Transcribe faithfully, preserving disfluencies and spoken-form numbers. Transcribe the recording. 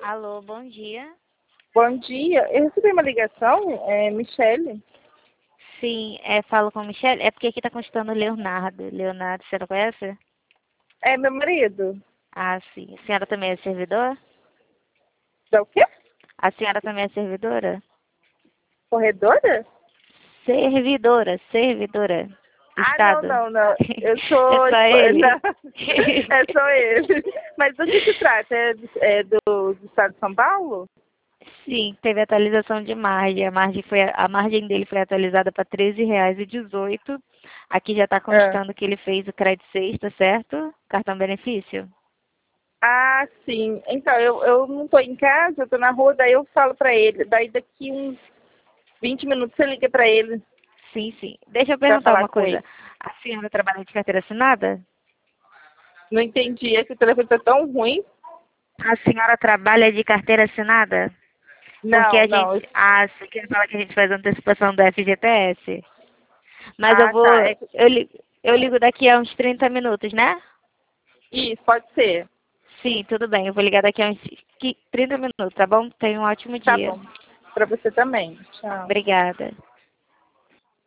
Alô, bom dia. Bom dia. Eu recebi uma ligação, é Michele. Sim, é, falo com a Michelle. É porque aqui tá constando Leonardo. Leonardo, você não conhece? É meu marido. Ah, sim. A senhora também é servidor? Da o quê? A senhora também é servidora? Corredora? Servidora, servidora. Do Ah, não, Estado. não, não. Eu É sou. só Não, ele? é só ele. Mas do que se trata? É, do, é do, do estado de São Paulo? Sim, teve atualização de margem. A margem, foi, a margem dele foi atualizada para treze reais e dezoito. Aqui já está É. constando que ele fez o crédito sexta, certo? Cartão benefício? Ah, sim. Então, eu, eu não tô em casa, eu tô na rua, daí eu falo pra ele. Daí daqui uns vinte minutos você liga pra ele Sim, sim. Deixa eu pra perguntar falar uma com coisa. ele. A senhora trabalha de carteira assinada? Não entendi, esse telefone tá tão ruim. A senhora trabalha de carteira assinada? Porque Não, a não. gente. Ah, você quer falar que a gente faz antecipação do F G T S? Mas eu Ah, tá. vou. É, Eu ligo, eu ligo daqui a uns trinta minutos, né? isso, pode ser. Sim, tudo bem. Eu vou ligar daqui a uns qui- trinta minutos, tá bom? Tenha um ótimo Tá dia. bom. Pra você também. Tchau. Obrigada.